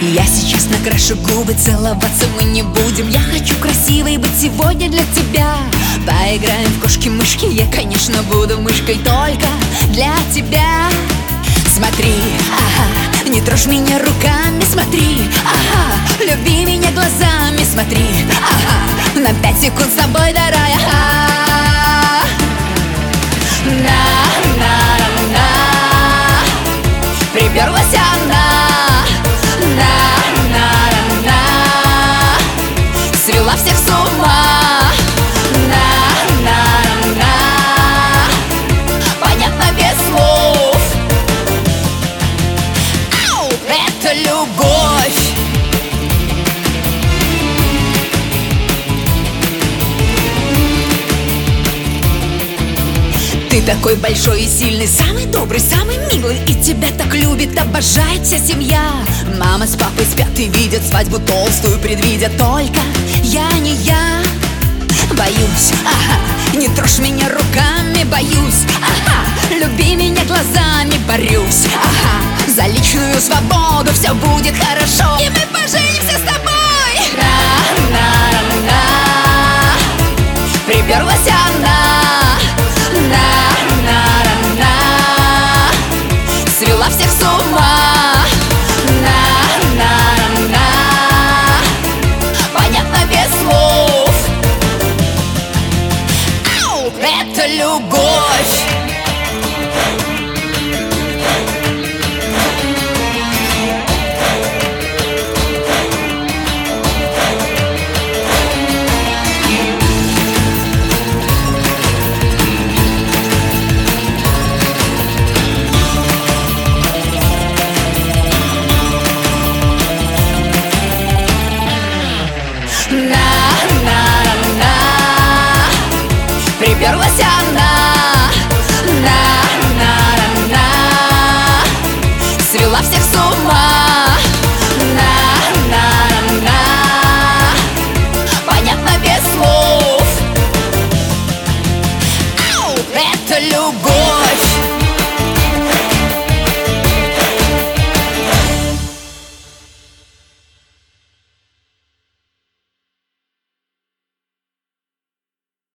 Я сейчас накрашу губы, целоваться мы не будем. Я хочу красивой быть сегодня для тебя. Поиграем в кошки-мышки, я, конечно, буду мышкой только для тебя. Смотри, ага, не трожь меня руками, смотри, ага, люби меня глазами, смотри, ага, на 5 секунд с тобой, дорогая. На-на-на, приперлась она, на-на-на, свела всех с ума. На-на-на, понятно без слов. Ау, это любовь. Ты такой большой и сильный, самый добрый, самый милый, и тебя так любит, обожает вся семья. Мама с папой спят и видят свадьбу толстую, предвидят только я не я. Боюсь, ага, не трожь меня руками, боюсь, ага, люби меня глазами, борюсь, ага, за личную свободу, все будет хорошо.